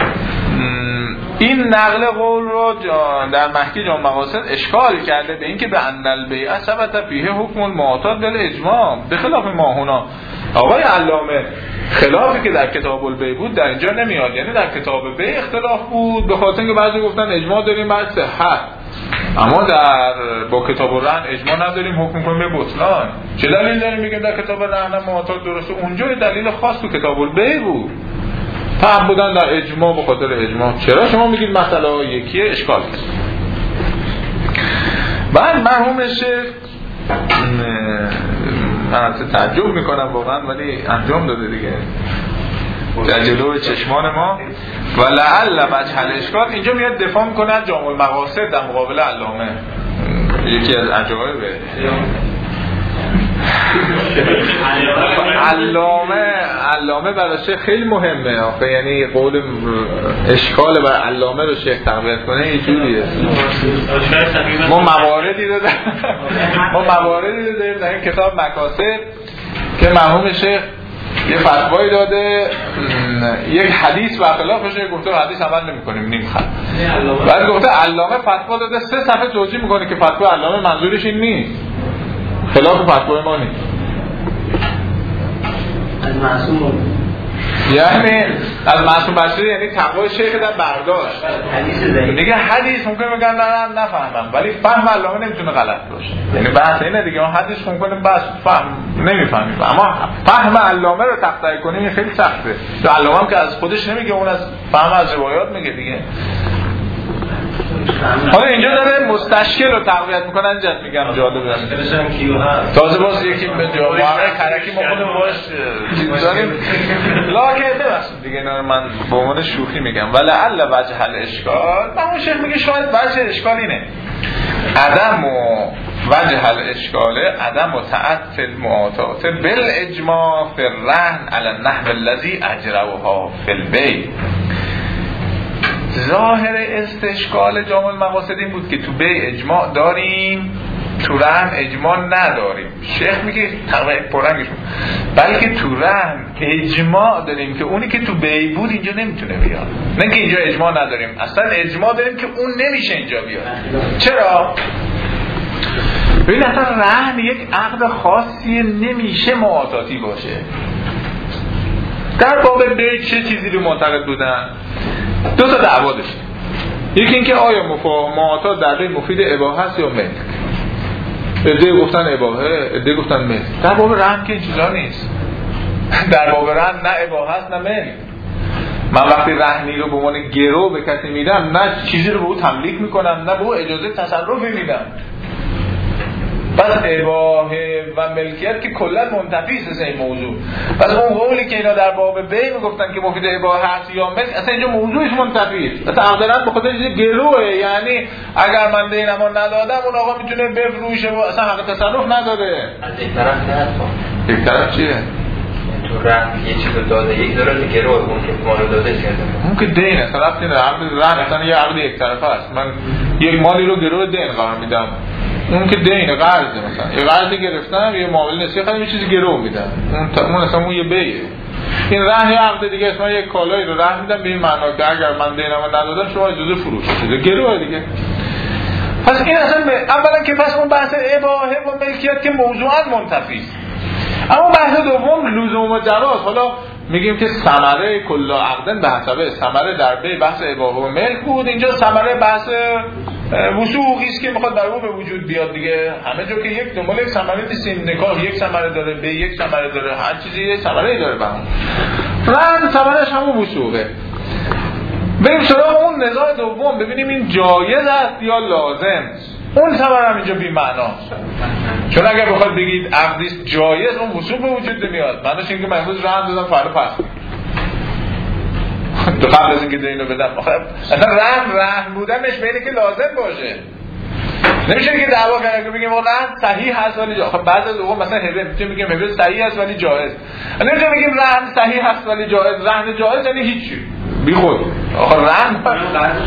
این نقل قول رو در محکی جامع مقاصد اشکال کرده به اینکه به ان البیع ثبت فیه حکم المعتاد بالاجماع به خلاف ما هنا. آقای علامه خلافی که در کتاب البیع بود در اینجا نمیاد، یعنی در کتاب بیع اختلاف بود به خاطر اینکه بعضی گفتن اجماع داریم بعد صحت، اما در با کتاب الرهن اجماع نداریم حکم کنیم به بطلان. چه دلیل داریم میگیم در کتاب الرهن معتاد درسته؟ اونجا دلیل خاص تو کتاب البیع بود، فهم بودن در اجماع به خاطر اجماع. چرا شما میگید مسئله یکیه؟ اشکال است. بعد مرحوم شیخ من از تعجب میکنم واقعا، ولی انجام داده دیگه در جلو چشمان ما. و لعل وجه الاشکال اینجا میاد دفاع میکنه از جامع المقاصد در مقابل علامه. یکی از عجایبه علامه علامه برای شیخ خیلی مهمه آخه، یعنی قول اشکال بر علامه رو شیخ تقویت کنه یه جوریه. ما مواردی رو داریم ما مواردی رو داریم در این کتاب مکاسب که مرحوم شیخ یه فتوایی داده، یک حدیث برخلافشه، گفته حدیث عمل نمی‌کنیم نیم خط. بعد گفته علامه فتوا داده، سه صفحه توضیح میکنه که فتوا علامه منظورش این نیست، خلاف فتوای ما نیست. از معصوم یعنی از معصوم بصری یعنی تقوای شیخ در برداشت دیگه. حدیث ممکنه بگن نه نفهمم، ولی فهم علامه نمیتونه غلط باشه. یعنی بحث اینه دیگه، اون حدیث ممکنه بس فهم نمیفهمیم، اما فهم علامه رو تقطیع کنیم این خیلی سخته. تو علامه هم که از خودش نمیگه، اون از فهم از روایات میگه دیگه. حالا اینجا داره مستشکل رو تقویت میکنن، جد میگم جالبه. تازه باز یکی به جامعه کرکی ما خودم باش چیز داریم لاکه ببخشید دیگه، اینا من به عنوان شوخی میگم. ولعل وجه الاشکال، من اون شیخ میگه شاید وجه اشکال اینه عدم و وجه الاشکاله عدم و تعطل المعاطات بالاجماع فی الرهن علی النحو الذی اجروها فی البیع. ظاهر استشکال جامع المقاصد این بود که تو بیع اجماع داریم، تو رهن اجماع نداریم. شیخ میگه تقریبا پررنگشون بلکه تو رهن اجماع داریم که اونی که تو بیع بود اینجا نمیتونه بیاد، نه که اینجا اجماع نداریم، اصلا اجماع داریم که اون نمیشه اینجا بیاد. چرا؟ ببین اصلا رهن یک عقد خاصی نمیشه معاطاتی باشه. در باب بیع چه چیزی رو معتقد بودن؟ دو تا دعوا داشت. یکی اینکه آیا معاطات در بیع مفید اباحه است یا ملک. عده گفتن اباحه، عده گفتن ملک. در باب رهن که این چیزا نیست. در باب رهن نه اباحه است نه ملک. من وقتی رهنی رو به عنوان گرو به کسی میدم، نه چیزی رو به او تملیک میکنم نه به او اجازه تصرفی میدم. پس اباحه و ملکیت که کلا منتفی است این موضوع. پس اون قولی که اینا در باب بیع میگفتن که مفید اباحه هست یا ملک، اصلا اینجا موضوعش منتفی است. اصلا عقداً به خاطر چیز گروه، یعنی اگر من دینمو ندادم اون آقا میتونه بفروشه و اصلا حق تصرف نداره. از یک طرف نه تو. یک طرف چیه؟ تو رفت یه چیزو داده، یک داره گروه اون که مالو داده چیه؟ اون که دینه، اصلا رفت این عقد رهن اصلا یه عقد یک طرفه است. من یک مالی رو گروه دین قرار میدم. اون که دینه قرضه، مثلا یه قرضی گرفتم یه معامله نسبی خریدم یه چیزی گرو میدم، اون اون اصلا اون یه بیعه. این رهن یه عقد دیگه است، من یه کالایی رو رهن میدم به این معنا که اگر من دینمو ندادم شما اجازه فروش بدید، گروه دیگه. پس این اصلا اولا که پس اون بحث اباحه و ملکیت که موضوعا منتفی است. اما بحث دوم لزوم و جواز. حالا میگیم که ثمره کل عقدن به حسب ثمره در بیع بحث اباحه و ملک بود، اینجا ثمره بحث وثوقی است که میخواد برای او به وجود بیاد دیگه. همه جا که یک دنبال یک ثمره نیستیم، نکاح یک ثمره داره، به یک ثمره داره، هر چیزی یک ثمره داره. برام رهن ثمرهش همون وثوقه. بریم سراغ اون نزاع دوم، ببینیم این جایز است یا لازم. اون ثمره هم اینجا بی معناست، چون اگر بخواد بگید عقدی است جایز، اون وثوق به وجود نمیاد. معناش اینه که من امروز رهن دادم فردا پس تو قبل از اینکه دینو بدم. اصلا رهن رهن بودنش به اینه که لازم باشه. نمیشه که دعوا کنه که بگیم رهن صحیح هست ولی جایز. خب بعضی از اوقات مثلا هبه میتونیم بگیم هبه صحیح است ولی جایز. نمیشه بگیم رهن صحیح هست ولی جایز. رهن جایز یعنی هیچی بی خود. آخه رهن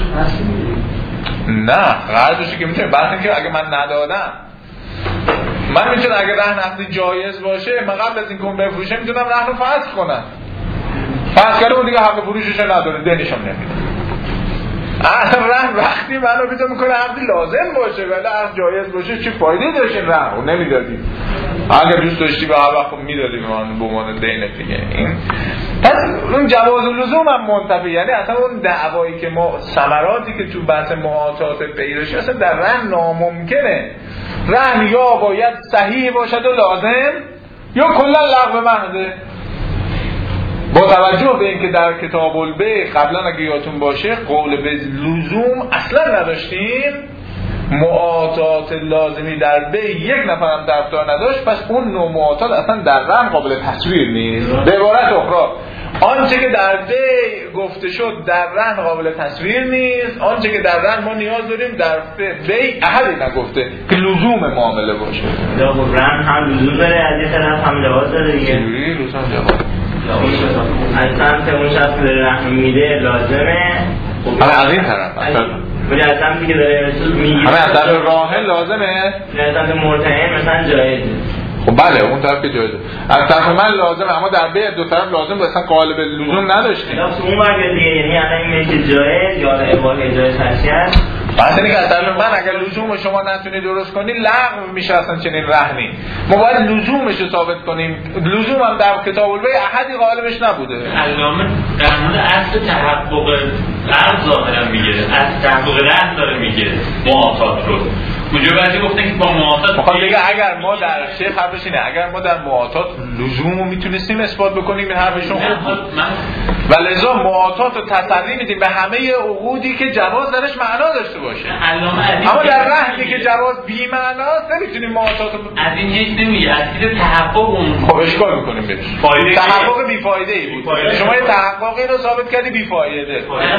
نه قرضش که میتونه، بعد اینکه اگه من ندادم من میتونم اگه رهن عقدی جایز باشه من قبل از اینکه اون بفروشه میتونم رهن رو فسخ کنم. فسخ کرده اون دیگه حق فروشش نداره، دنیشم نمیده. اصلا رهن وقتی منو بیدو میکنه عقدی لازم باشه ولی عقد جایز باشه چه فایده داشت این رهن؟ اون نمیدادی. اگر دوست داشتی به هر وقت میدادی به من به عنوان دینه دیگه. این پس اون جواز اللزوم هم منتفی، یعنی اصلا اون دعوایی که ما ثمراتی که تو بحث معاطات پیداشه اصلا در رهن ناممکنه. رهن یا باید صحیح باشد و لازم یا کلا لغو محضه. با توجه به اینکه در کتاب البیع قبلا اگه یادتون باشه قول به لزوم اصلا نداشتیم، معاطات لازمی در بیع یک نفرم طرفدار نداشت، پس اون نوع معاطات اصلا در رهن قابل تصویر نیست. به عبارت اخرى آنچه که در بیع گفته شد در رهن قابل تصویر نیست، آنچه که در رهن ما نیاز داریم در بیع احدی نگفته که لزوم معامله باشه. رهن هم لزوم داره، از یه طرف هم جواز داره دیگه. لزوم جواز از سمت اون شخص که داره رهن میده لازمه، همه از این طرف ولی از سمتی که داره میگیره همه از طرف راهن لازمه، از سمت مرتهن مثلا جایزه. خب بله اون طرف که جایزه، از طرف من لازمه، اما در بیع دو طرف لازم بود، اصلا قالب لزوم نداشتیم. اون ورگه دیگه، یعنی الان این میشه جایز یا اباحه جایز هست. واسه اینکه از طرف من اگر لزوم شما نتونی درست کنی لغو میشه اصلا چنین رهنی. ما باید لزومش رو ثابت کنیم. لزوم هم در کتاب البیع احدی غالبش نبوده. علامه در مورد اصل تحقق قرض ظاهرا میگه، از تحقق رهن داره میگه معاطات رو. اونجا بعضی گفتن که با معاطات میخوام بگم اگر ما در شیخ حرفش اینه، اگر ما در معاطات لزوم رو میتونستیم اثبات بکنیم این حرفشون خوب بود. و لذا معاطات رو تسری میدیم به همه عقودی که جواز درش معنا داشته باشه. اما در رهنی که جواز بی معناست نمیتونیم معاطات رو از این هیچ نمیگه، از این تحقق اون خب اشکال میکنیم بهش. تحقق بی فایده ای بود. شما یه تحققی رو ثابت کردی بی فایده.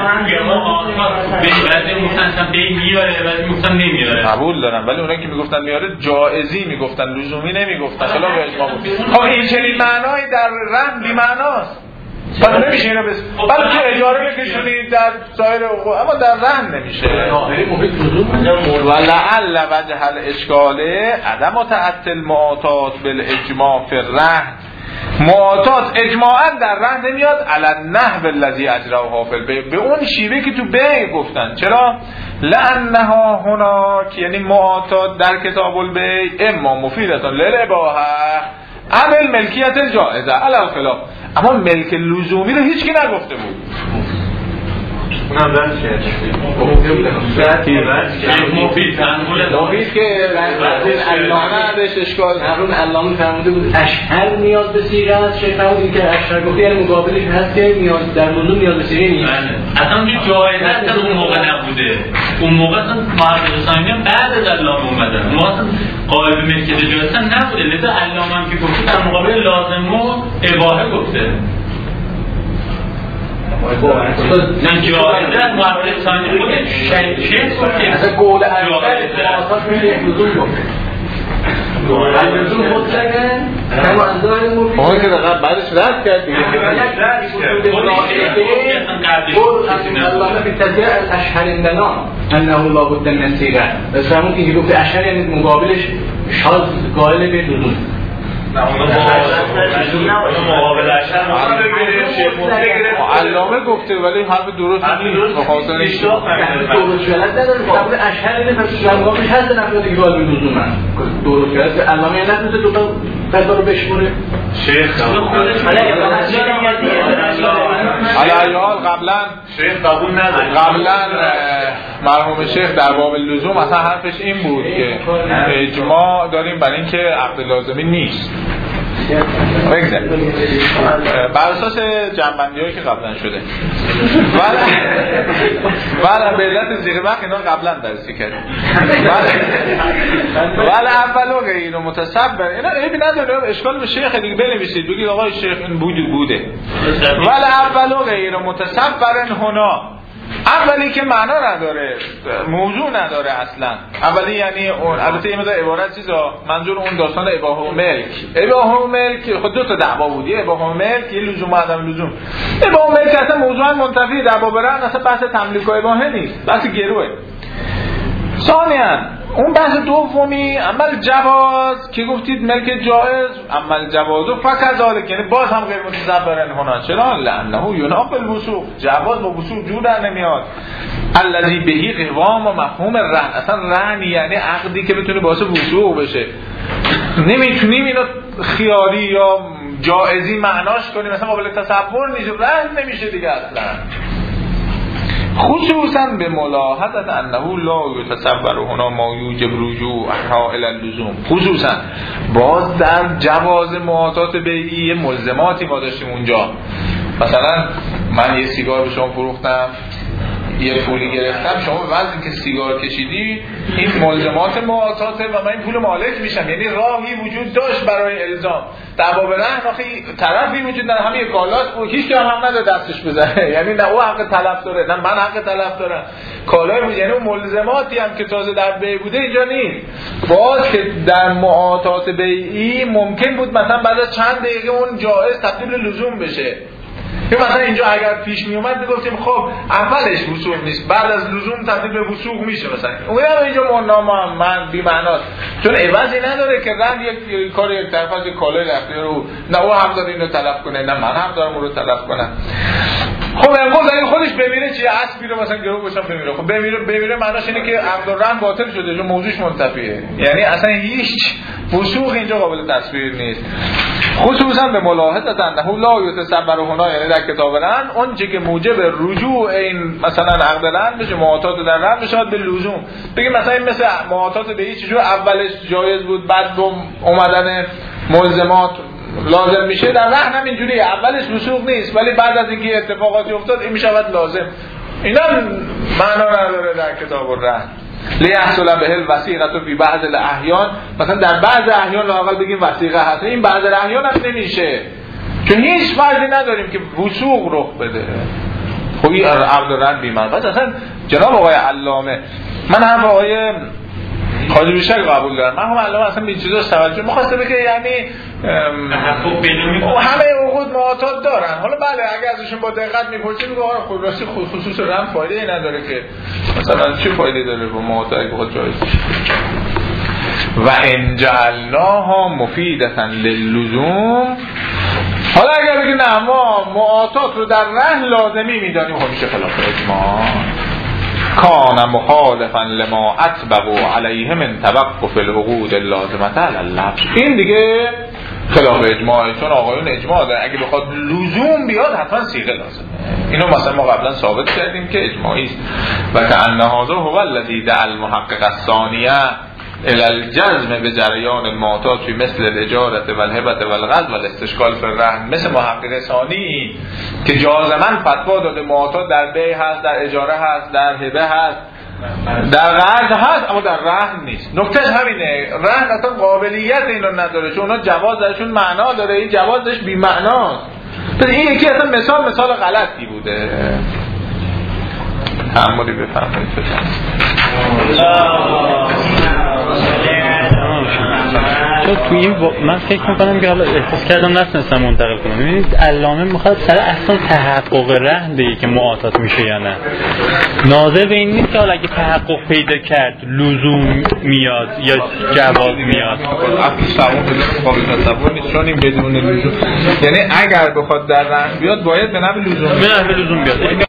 بعضی میگفتن بی میاره، بعضی میگفتن نمیاره. قبول دارم، ولی اونایی که میگفتن میاره جائزی میگفتن، لزومی نمیگفتن. خلاف اجماع بود. خب این چنین معنایی در رهن بی معناست. پس نمیشه اینو بس. ولی تو اجاره بکشونید در سایر حقوق، اما در رهن نمیشه. ولعل وجه الاشکال عدم تعطل معاطات بالاجماع فی الرهن. معاطات اجماعاً در رهن نمیاد علی النحو الذی اجراه فی البیع، به اون شیوه که تو بیع گفتن. چرا؟ لانها هناک، یعنی معاطات در کتاب البیع اما مفیدتان للاباحه عمل ملکیت جائزه علی الخلاف، اما ملک لزومی رو هیچ کی نگفته بود. اونم رد شد مفید مفید که علامه ازش اشکال هرون علامه فرموده بود اشهر نیاز به صیغه است. شیخ فرمود که اشهر گفته یعنی مقابلش هست که نیاز در لزوم نیاز به صیغه نیست. اصلا اون جایزه اصلا اون موقع نبوده. اون موقع اصلا معرض ثانی بعد از علامه اومدن. ما اصلا قائل به ملکیت جایزه نبوده، لذا علامه هم که گفته در مقابل لازم و اباحه گفته. نه جایزه معرض ثانی خود شیخ گفته اصلا قول اول معاطات میشه لزوم گفته. لزوم مطلقه کما اندازه مفید. اون که دقیقا بعدش رد کرد دیگه. الله في التذكير الاشهر عندنا انه لا بد من الصيغه. بس همون که گفت اشهر یعنی مقابلش شاذ قائل به لزوم. علامه گفته ولی حرف درست نیست. بخاطر این درست شدن نداره. مقابل اشهر اینه پس مقابلش هست نفرادی که قائل به لزوم هست. درست شدن علامه نتونسته دو تا قضا رو بشموره. شیخ علیال قبلا شیخ قبول نداره. قبلا مرحوم شیخ در باب لزوم اصلا حرفش این بود که اجماع داریم برای اینکه عقد لازمی نیست. بگذاریم بر اساس جنبندی هایی که قبلا شده ولی به علت زیر وقت اینا قبلا درسی کردیم ولی اول و غیر متصبر اینا عیبی نداره، اشکال به شیخ دیگه بنویسید بگید آقای شیخ این بود بوده. ولی اول و غیر متصبر هنا، اولی که معنا نداره، موضوع نداره اصلا. اولی یعنی اون البته یه مقدار عبارت چیزا منظور اون داستان اباحه و ملک. اباحه و ملک خود دو تا دعوا بود، یه اباحه و ملک، یه لزوم و عدم لزوم. اباحه و ملک اصلا موضوعا منتفی در باب رهن، اصلا بحث تملیک و اباحه نیست، بحث گروه. ثانیاً اون بحث دومی عمل جواز که گفتید ملک جایز عمل جواز و فقط ذالک، یعنی باز هم غیر متصبرن هنا، چرا؟ لانه یناقض الوثوق، جواز با وثوق جور در نمیاد. الذی بهی قوام و مفهوم رهن، اصلا رهن یعنی عقدی که بتونه باعث وثوق بشه. نمیتونیم اینو خیالی یا جائزی معناش کنیم، مثلا قابل تصور نیست، رهن نمیشه دیگه اصلا. خصوصا به ملاحظت انه لا یتصور هنا ما یوجب رجوعها الی اللزوم، خصوصا باز در جواز معاطات بیعی ملزماتی ما داشتیم اونجا. مثلا من یه سیگار به شما فروختم، یه پولی گرفتم، شما به وضعی که سیگار کشیدی این ملزمات معاطاته و من این پول مالک میشم، یعنی راهی وجود داشت برای الزام. در باب رهن آخه طرفی وجود نداره، همه کالات او هیچ که هم نداره دستش بزنه، یعنی نه او حق تلف داره نه من حق تلف دارم، کالای بود، یعنی اون ملزماتی هم که تازه در بیع بوده اینجا نیست. باز که در معاطات بیعی ممکن بود مثلا بعد از چند دقیقه اون جائز تبدیل به لزوم بشه، که مثلا اینجا اگر پیش می اومد میگفتیم خب اولش وثوق نیست، بعد از لزوم تبدیل به وثوق میشه، مثلا اونم اینجا منام من بی معناست، چون عوضی نداره که رند یک کار یک طرفه از کالای رفته رو نه او حق داره اینو تلف کنه نه من حق دارم اون رو تلف کنم. خب امروز اگه خودش بمیره چیه، اسبی رو مثلا گرو باشم بمیره، خب بمیره بمیره معناش اینه که عقد و رهن باطل شده، چون موضوعش منتفیه، یعنی اصلا هیچ وثوق اینجا قابل تصویر نیست. خصوصا به ملاحظت انه لا یتصور هنا، یعنی در کتاب رهن اون چیزی که موجب رجوع این مثلا عقد رهن بشه، معاطات در رهن بشه به لزوم. بگیم مثلا این مثل معاطات به هیچ جور اولش جایز بود بعد دوم اومدن ملزمات لازم میشه، در رهن هم اینجوریه، اولش وثوق نیست ولی بعد از اینکه اتفاقاتی افتاد این میشود لازم. اینا معنا نداره در کتاب الرهن. لیحصل به الوثیقه فی بعض الاحیان، مثلا در بعض احیان لااقل بگیم وثیقه هست، این بعض الاحیان هم نمیشه چون هیچ فرضی نداریم که وثوق رخ بده. خب این عقد رهن بی معنی. پس اصلا جناب آقای علامه، من هم آقای خواجه بیشک قبول دارم، من هم علامه اصلا این چیزا توجه می‌خواسته بگه، یعنی حقوق بین‌المللی همه عقود معاطات دارن. حالا بله اگه ازشون با دقت می‌پرسید میگه آره خب راستی خصوص رهن فایده ای نداره که مثلا چه فایده داره با معاطات که خود جایز و ان جعلناها مفیدة للزوم. حالا اگر بگید نه ما معاطات رو در رهن لازمی می‌دانیم، خب میشه خلاف اجماع. کان مخالفا لما اتبقوا علیه من توقف العقود اللازمه علی اللفظ. این دیگه خلاف اجماعه، چون آقایون اجماع داره اگه بخواد لزوم بیاد حتما صیغه لازمه. اینو مثلا ما قبلا ثابت کردیم که اجماعی است. و کأن هذا هو الذی دعا المحقق الثانیه الى الجزم به جریان المعاطات فی مثل الاجاره و الهبه و الغصب و الاستشکال فی الرهن، مثل محقق ثانی که جازما فتوا داده معاطات در بیع هست، در اجاره هست، در هبه هست، در قرض هست، اما در رهن نیست. نکتهش همینه، رهن اصلا قابلیت اینو نداره، چون اونا جواز درشون معنا داره، این جوازش بی معناست. پس این یکی اصلا مثال مثال غلطی بوده. تعملی بفرمایید. چون تو این و... من فکر میکنم که حالا احساس کردم نتونستم منتقل کنم. ببینید علامه میخواد سر اصلا تحقق رهن بگه که معاطات میشه یا نه، ناظر به این نیست که حالا اگه تحقق پیدا کرد لزوم میاد یا جواز میاد. اصلا سوام بدون قابل تصور نیست، چون این بدون لزوم، یعنی اگر بخواد در رهن بیاد باید به نحو لزوم به نحو لزوم بیاد.